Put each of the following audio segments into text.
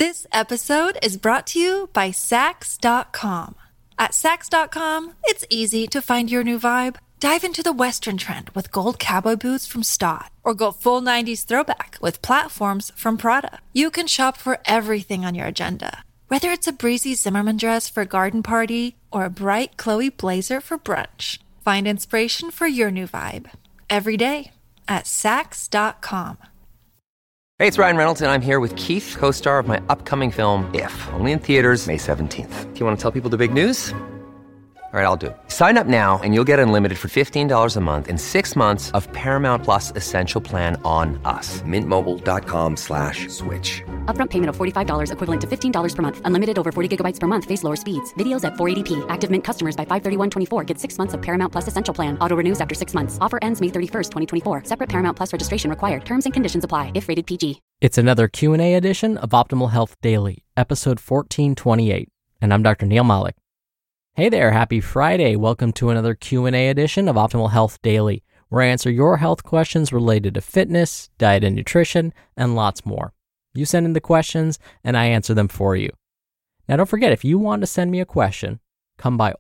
This episode is brought to you by Sax.com. At Sax.com, it's easy to find your new vibe. Dive into the Western trend with gold cowboy boots from Stott, or go full 90s throwback with platforms from Prada. You can shop for everything on your agenda, whether it's a breezy Zimmermann dress for a garden party or a bright Chloe blazer for brunch. Find inspiration for your new vibe every day at Sax.com. Hey, it's Ryan Reynolds, and I'm here with Keith, co-star of my upcoming film, If, only in theaters May 17th. Do you want to tell people the big news? All right, I'll do it. Sign up now and you'll get unlimited for $15 a month and 6 months of Paramount Plus Essential Plan on us. MintMobile.com/switch. Upfront payment of $45 equivalent to $15 per month. Unlimited over 40 gigabytes per month. Face lower speeds. Videos at 480p. Active Mint customers by 531.24 get 6 months of Paramount Plus Essential Plan. Auto renews after 6 months. Offer ends May 31st, 2024. Separate Paramount Plus registration required. Terms and conditions apply if rated PG. It's another Q&A edition of Optimal Health Daily, episode 1428. And I'm Dr. Neil Malik. Hey there, happy Friday. Welcome to another Q&A edition of Optimal Health Daily, where I answer your health questions related to fitness, diet and nutrition, and lots more. You send in the questions, and I answer them for you. Now, don't forget, if you want to send me a question, come by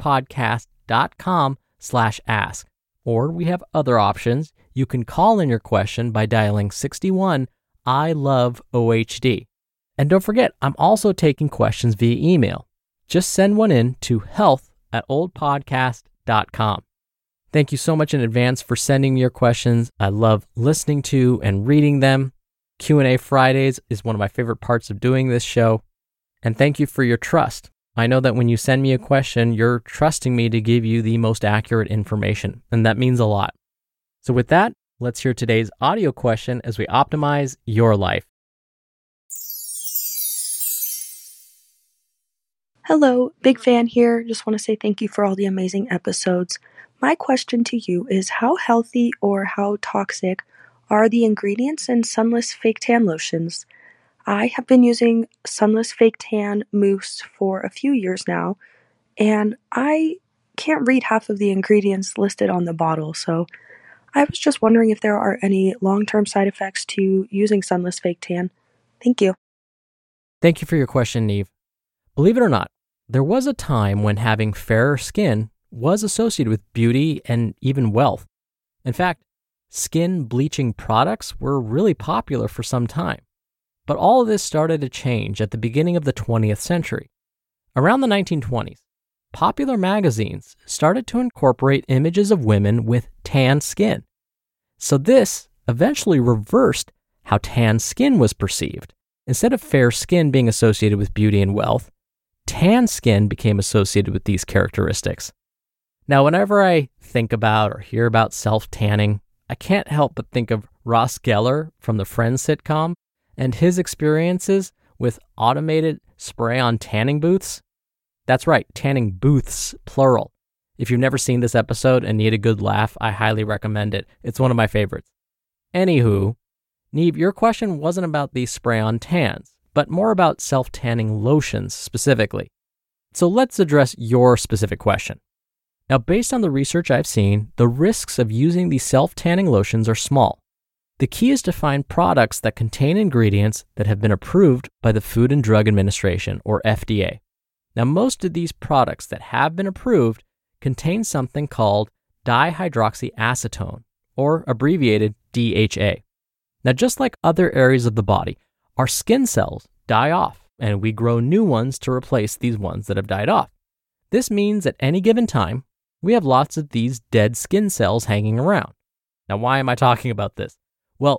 oldpodcast.com/ask. Or we have other options. You can call in your question by dialing 61 I love OHD. And don't forget, I'm also taking questions via email. Just send one in to health@oldpodcast.com. Thank you so much in advance for sending me your questions. I love listening to and reading them. Q&A Fridays is one of my favorite parts of doing this show. And thank you for your trust. I know that when you send me a question, you're trusting me to give you the most accurate information, and that means a lot. So with that, let's hear today's audio question as we optimize your life. Hello, big fan here. Just want to say thank you for all the amazing episodes. My question to you is, how healthy or how toxic are the ingredients in Sunless Fake Tan lotions? I have been using Sunless Fake Tan mousse for a few years now, and I can't read half of the ingredients listed on the bottle, so I was just wondering if there are any long-term side effects to using Sunless Fake Tan. Thank you. Thank you for your question, Neve. Believe it or not, there was a time when having fairer skin was associated with beauty and even wealth. In fact, skin bleaching products were really popular for some time. But all of this started to change at the beginning of the 20th century. Around the 1920s, popular magazines started to incorporate images of women with tan skin. So this eventually reversed how tan skin was perceived. Instead of fair skin being associated with beauty and wealth, tan skin became associated with these characteristics. Now, whenever I think about or hear about self-tanning, I can't help but think of Ross Geller from the Friends sitcom and his experiences with automated spray-on tanning booths. That's right, tanning booths, plural. If you've never seen this episode and need a good laugh, I highly recommend it. It's one of my favorites. Anywho, Neve, your question wasn't about these spray-on tans, but more about self-tanning lotions specifically. So let's address your specific question. Now, based on the research I've seen, the risks of using these self-tanning lotions are small. The key is to find products that contain ingredients that have been approved by the Food and Drug Administration, or FDA. Now, most of these products that have been approved contain something called dihydroxyacetone, or abbreviated DHA. Now, just like other areas of the body, our skin cells die off, and we grow new ones to replace these ones that have died off. This means at any given time, we have lots of these dead skin cells hanging around. Now, why am I talking about this? Well,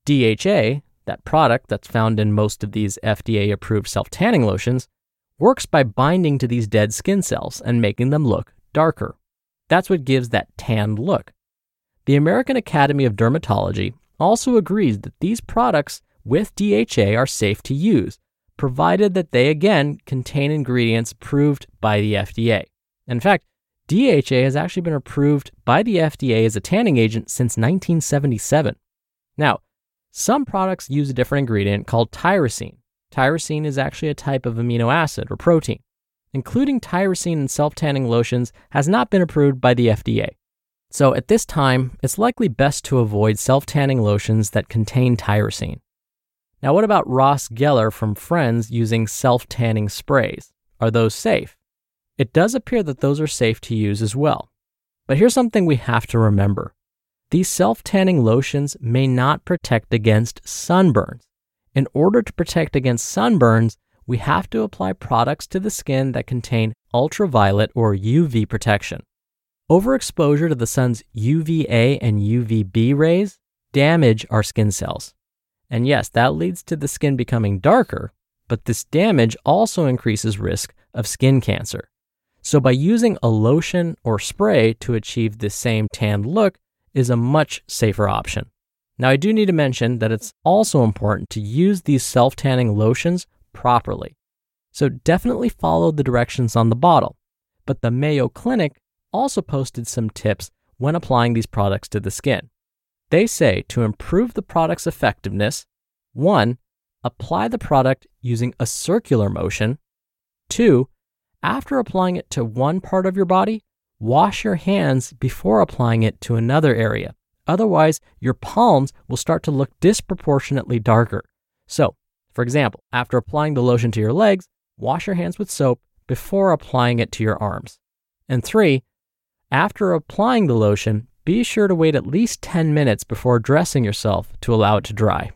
DHA, that product that's found in most of these FDA-approved self-tanning lotions, works by binding to these dead skin cells and making them look darker. That's what gives that tanned look. The American Academy of Dermatology also agrees that these products with DHA are safe to use, provided that they again contain ingredients approved by the FDA. In fact, DHA has actually been approved by the FDA as a tanning agent since 1977. Now, some products use a different ingredient called tyrosine. Tyrosine is actually a type of amino acid or protein. Including tyrosine in self-tanning lotions has not been approved by the FDA. So at this time, it's likely best to avoid self-tanning lotions that contain tyrosine. Now, what about Ross Geller from Friends using self-tanning sprays? Are those safe? It does appear that those are safe to use as well. But here's something we have to remember. These self-tanning lotions may not protect against sunburns. In order to protect against sunburns, we have to apply products to the skin that contain ultraviolet or UV protection. Overexposure to the sun's UVA and UVB rays damage our skin cells. And yes, that leads to the skin becoming darker, but this damage also increases risk of skin cancer. So by using a lotion or spray to achieve the same tanned look is a much safer option. Now, I do need to mention that it's also important to use these self-tanning lotions properly. So definitely follow the directions on the bottle. But the Mayo Clinic also posted some tips when applying these products to the skin. They say to improve the product's effectiveness, 1, apply the product using a circular motion. 2, after applying it to one part of your body, wash your hands before applying it to another area. Otherwise, your palms will start to look disproportionately darker. So, for example, after applying the lotion to your legs, wash your hands with soap before applying it to your arms. And 3, after applying the lotion, be sure to wait at least 10 minutes before dressing yourself to allow it to dry.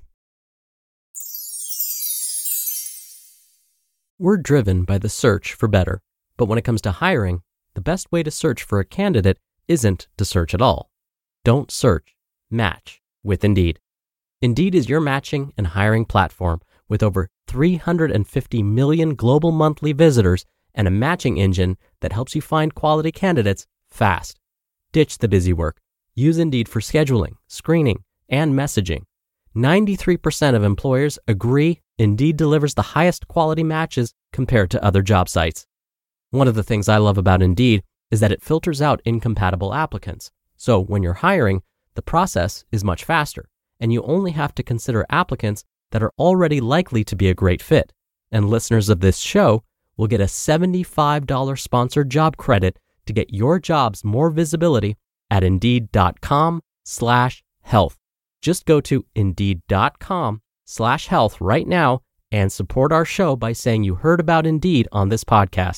We're driven by the search for better, but when it comes to hiring, the best way to search for a candidate isn't to search at all. Don't search, match with Indeed. Indeed is your matching and hiring platform with over 350 million global monthly visitors and a matching engine that helps you find quality candidates fast. Ditch the busy work. Use Indeed for scheduling, screening, and messaging. 93% of employers agree Indeed delivers the highest quality matches compared to other job sites. One of the things I love about Indeed is that it filters out incompatible applicants. So when you're hiring, the process is much faster, and you only have to consider applicants that are already likely to be a great fit. And listeners of this show will get a $75 sponsored job credit to get your jobs more visibility at Indeed.com/health. Just go to Indeed.com/health right now and support our show by saying you heard about Indeed on this podcast.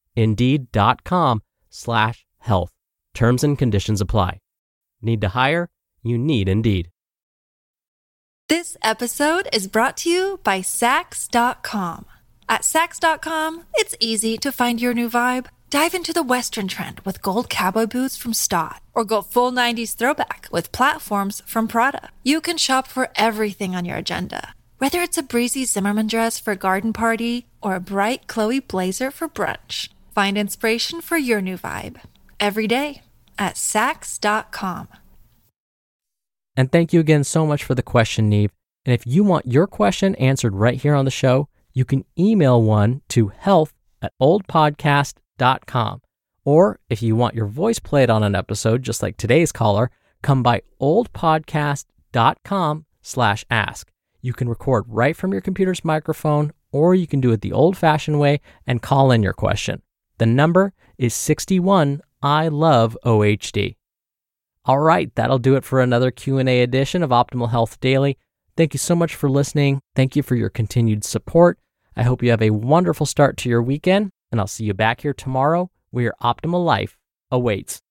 Indeed.com/health. Terms and conditions apply. Need to hire? You need Indeed. This episode is brought to you by Sax.com. At Sax.com, it's easy to find your new vibe. Dive into the Western trend with gold cowboy boots from Stott, or go full 90s throwback with platforms from Prada. You can shop for everything on your agenda, whether it's a breezy Zimmermann dress for a garden party or a bright Chloe blazer for brunch. Find inspiration for your new vibe every day at Sax.com. And thank you again so much for the question, Neve. And if you want your question answered right here on the show, you can email one to health@oldpodcast.com. Or if you want your voice played on an episode, just like today's caller, come by oldpodcast.com/ask. You can record right from your computer's microphone, or you can do it the old-fashioned way and call in your question. The number is 61 I love OHD. All right, that'll do it for another Q&A edition of Optimal Health Daily. Thank you so much for listening. Thank you for your continued support. I hope you have a wonderful start to your weekend, and I'll see you back here tomorrow where your optimal life awaits.